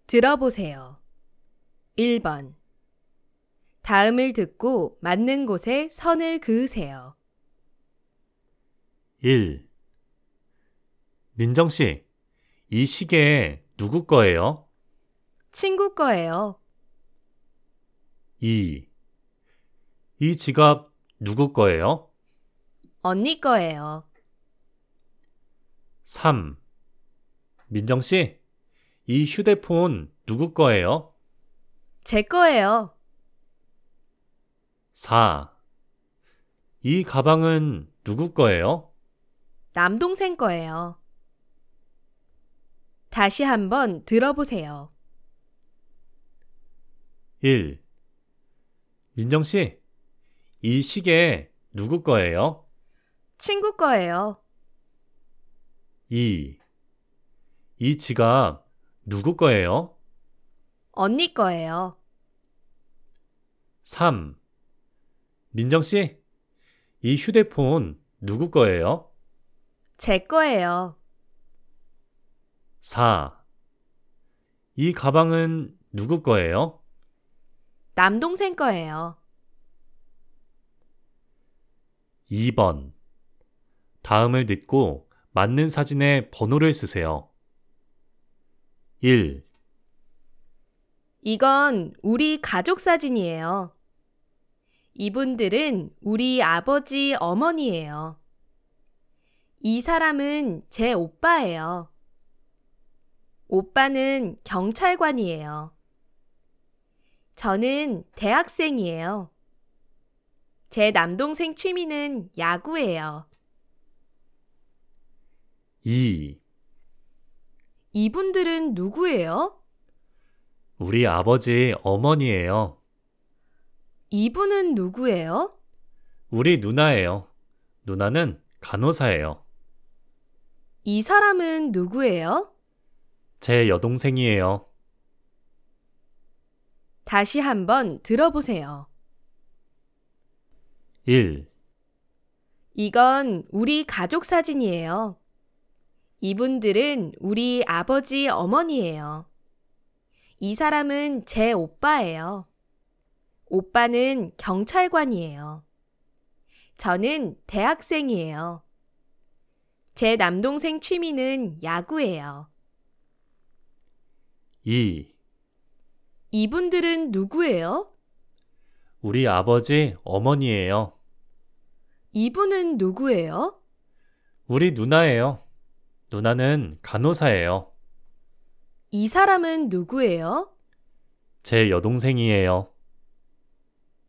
들어보세요. 1번. 다음을 듣고 맞는 곳에 선을 그으세요. 1. 민정 씨, 이 시계 누구 거예요? 친구 거예요. 2. 이 지갑 누구 거예요? 언니 거예요. 3. 민정 씨, 이 휴대폰 누구 거예요? 제 거예요. 4. 이 가방은 누구 거예요? 남동생 거예요. 다시 한번 들어보세요. 1. 민정 씨, 이 시계 누구 거예요? 친구 거예요. 2. 이 지갑 누구 거예요? 언니 거예요. 3. 민정 씨, 이 휴대폰 누구 거예요? 제 거예요. 4. 이 가방은 누구 거예요? 남동생 거예요. 2번. 다음을 듣고 맞는 사진에 번호를 쓰세요. 1. 이건 우리 가족 사진이에요. 이분들은 우리 아버지, 어머니예요. 이 사람은 제 오빠예요. 오빠는 경찰관이에요. 저는 대학생이에요. 제 남동생 취미는 야구예요. 2. 이분들은 누구예요? 우리 아버지, 어머니예요. 이분은 누구예요? 우리 누나예요. 누나는 간호사예요. 이 사람은 누구예요? 제 여동생이에요. 다시 한번 들어보세요. 1. 이건 우리 가족 사진이에요. 이분들은 우리 아버지, 어머니예요. 이 사람은 제 오빠예요. 오빠는 경찰관이에요. 저는 대학생이에요. 제 남동생 취미는 야구예요. 2. 이분들은 누구예요? 우리 아버지, 어머니예요. 이분은 누구예요? 우리 누나예요. 누나는 간호사예요. 이 사람은 누구예요? 제 여동생이에요.